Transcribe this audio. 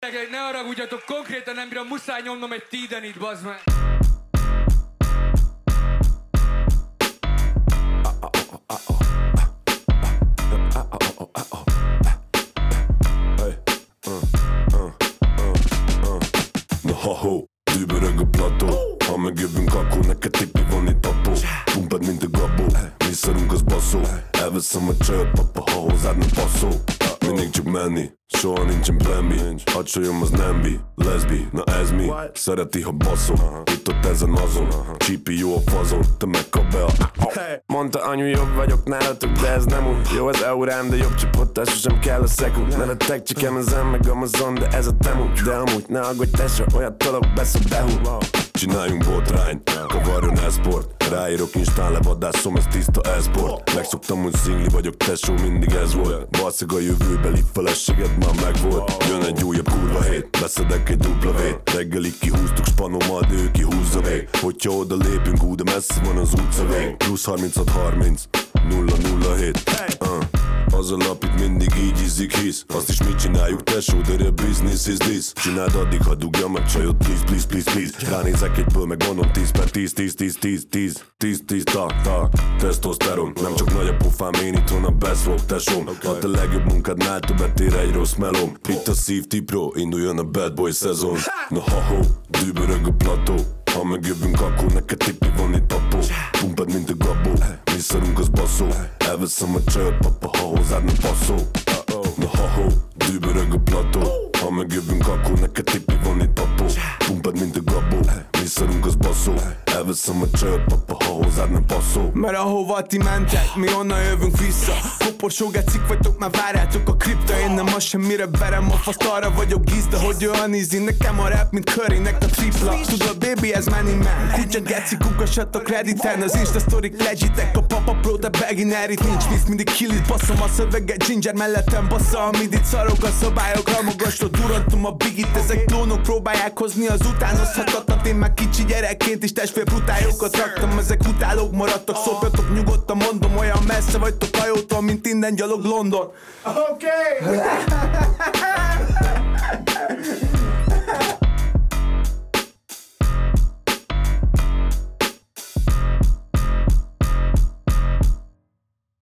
Ne haragudjatok, konkrétan nem bírom, muszáj nyomnom egy tídenit, bazd meg. Ha-ho, dübörög a plató. Ha megjövünk, akkor neked tippi van itt apó. Pumpad, mint a gabó, mi szarunk az baszó. Elveszem a csőt, papa, ha hozzád nem passzol. Mindig csak menni, soha nincsen plan B. Hadsolyom az nem bi, leszbi, na ez mi. Szereti, ha baszol, itt-ott ezen azon. Csípi jó a fazon, te megkap be a... Mondta anyu, jobb vagyok nálatok, de ez nem úgy. Jó az eurám, de jobb csapatás, sosem kell a szekund. Nevetek csak Amazon, meg Amazon, de ez a temu. De amúgy ne aggódj tesra, olyat tolok, beszok behúl. Csináljunk botrányt, kavarjon e-sport. Ráírok instán, levadászom, ez tiszta e-sport. Megszoktam, hogy szingli vagyok, tesó, mindig ez volt. Valszeg a jövőbeli feleséged már megvolt. Jön egy újabb kurva hét, beszedek egy dupla vét. Reggelig kihúztuk spanommal, de ő kihúzza vég. Hogyha oda lépünk, de messze van az utca vég. Plusz 36-30, 0-0-7. Az a lap itt mindig így ízik hisz. Azt is mit csináljuk tesó, de a business is this. Csináld addig, ha dugja meg csajod, please, please, please, please. Ránézek egyből, meg mondom 10 per 10, 10, 10, 10, 10, 10, 10, ta, testoszteron. Nem csak nagy a pofám, én itthon a best rock tesóm. Ha te legjobb munkádnál többet ér egy rossz melom. Itt a Safety Pro, induljon a bad boy szezon. Na ha-ho, dübörög a plató. Ha megjövünk, akkor neked tippi van itt apó. Pumpad, mint a gabó, mi szarunk az baszó. Elveszem a csőt, papa, ha hozzád nem passzol. Na ha-ho, dübörög a plató. Ha megjövünk, akkor neked tippi van itt apó. Pumpad, mint a gabó, mi szarunk az baszó. Elveszem a csőt, papa, ha hozzád nem passzol. Mert ahova ti mentek, mi onnan jövünk vissza. Koporsó gecik vagytok, már várjátok a kripta. Én nem az semmire verem a faszt, arra vagyok gizda, hogy olyan ízi. Nekem a rap, mint Currynek a tripla. Tudod, baby, ez money man. Kutya geci, kukassatok krediten. Az Insta sztorik legitek, a papa pro, de beginner. Itt nincs víz, mindig kill it. Basszom a szöveget, ginger mellettem bassza a midit. Szarok a szabályok, ramogastól durantom a bigit. Ezek klónok próbálják hozni az utánozhatatlan. Én már kicsi gyerekként is testfél brutáljókat raktam. Ezek utálók maradtak, szopjatok nyugodtan, mondom. Olyan messze vagytok hajótól, mint innen gyalog London. Okay.